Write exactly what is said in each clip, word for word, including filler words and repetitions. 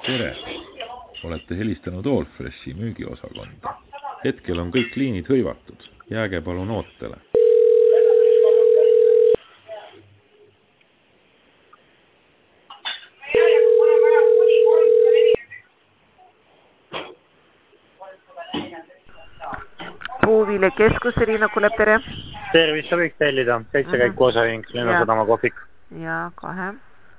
Tere! Olete helistanud Allfreshi müügiosakonda. Hetkel on kõik liinid hõivatud. Jääge palun ootele. Puuvile keskus, Riina Kulep, tere. Tervist, sa võiks tellida. Seitse mm -hmm. käiku osahing, Lennusadama kohvik. Ja, kohe.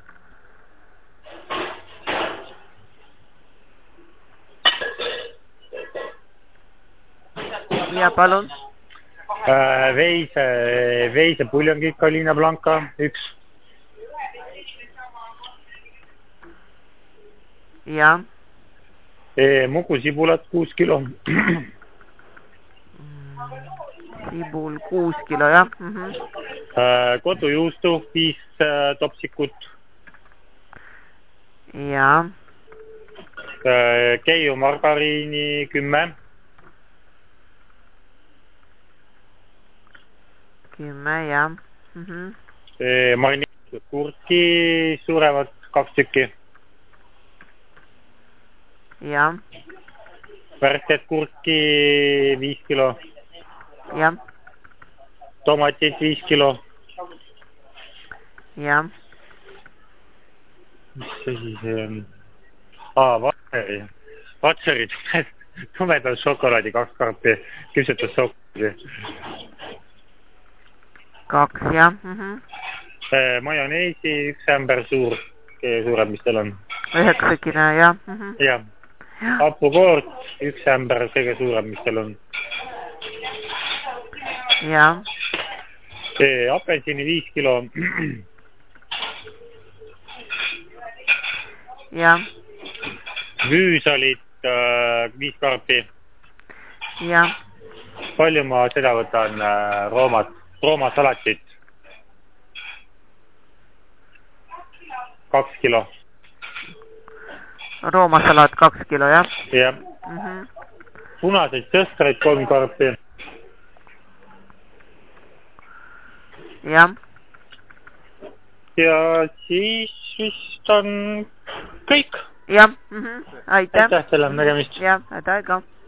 Ja palun. Äh, veise, veise puljongid Kalina Blanca, üks. Ja. E, mugu sibulat, kuus kilo. Sibul, kuus kilo, jah. Mm -hmm. äh, kodujuustu, viis äh, topsikut. Ja. Äh, keiu margariini, kümme. Kümme, jah. Mm -hmm. e, marineeritud kurki, suuremat, kaks tükki. Ja. Värsket kurki, viis kilo. Ja. Tomatid, viis kilo. Ja. Mis see siis on? Aa, vatseri. Vatseri tumedal šokolaadi, kaks karpi, küpsetus šokolaadi. Kaks, jah. Mm -hmm. e, majoneesi, üks ämber suur, kõige suurem, mis teil on. Üheksakine, jah. Mm -hmm. Jah. Hapukoort, üks ämber, kõige suurem, mis teil on. Ja. E, apelsini viis kilo. Ja. Vüüsalit äh, viis karpi. Ja. Palju ma seda võtan äh, roomat, roomasalatit. Kaks kilo. Roomasalat kaks kilo, jah. Jah. Mm -hmm. Punaseid sõstreid kolm karpi. Jah. Ja siis vist on kõik. Jah. Mm -hmm. Aitäh. Aitäh, selle nägemist. Jah, aitäh ka.